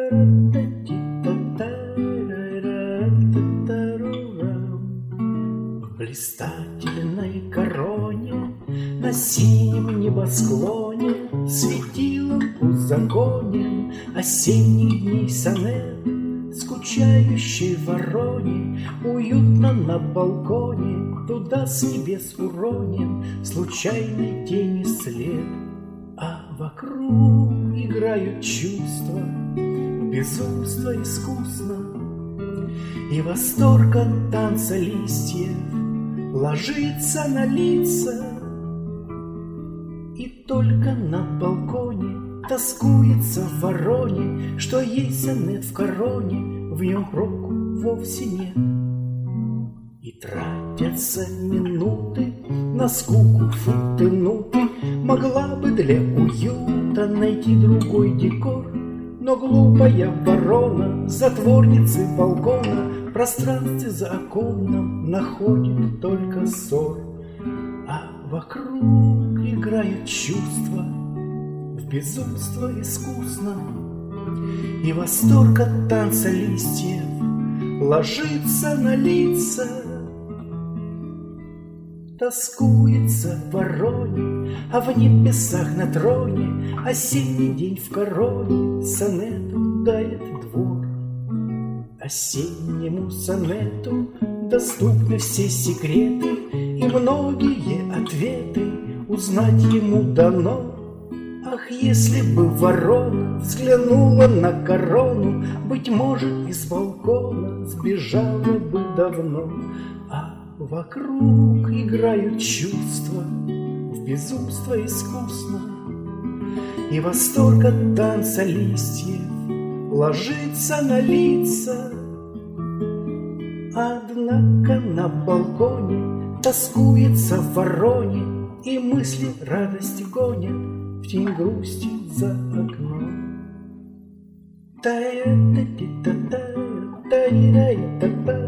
В блистательной короне на синем небосклоне светилом узаконен осенних дней сонет. Скучающей вороне уютно на балконе туда с небес уронен случайной тени след. А вокруг играют чувства, безумство искусно, и восторг от танца листьев ложится на лица. И только на балконе тоскуется в вороне, что есть сонет в короне, в нем року вовсе нет. И тратятся минуты на скуку, футы, нуты. Могла бы для уюта найти другой декор, но глупая ворона, затворницы балкона, в пространстве за окном находит только ссор. А вокруг играют чувства, в безумство искусно, и восторг от танца листьев ложится на лица. Тоскуется в вороне, а в небесах на троне осенний день в короне сонету дает двор. Осеннему сонету доступны все секреты, и многие ответы узнать ему дано. Ах, если бы ворона взглянула на корону, быть может, из балкона сбежала бы давно. А вокруг играют чувства, в безумство искусно, и восторг от танца листьев ложится на лица. Однако на балконе тоскуется в вороне, и мысли радости гонят в тень грусти за окном. Та-та-та-та-та-та-та-та-та-та.